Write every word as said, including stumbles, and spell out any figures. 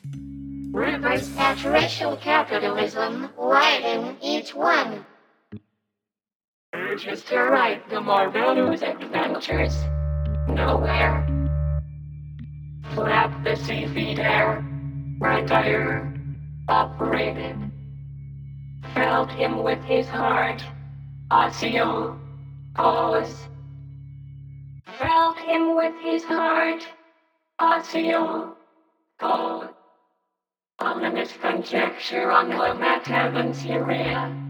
Rivers at racial capitalism, widen each one. Urges to write the Marvelous adventures. Nowhere. Flap the sea feet air. Retire. Operated. Felt him with his heart. Osseo. Pause. Felt him with his heart. Osseo. Pause. Ominous conjecture on the Matt Heaven's urea.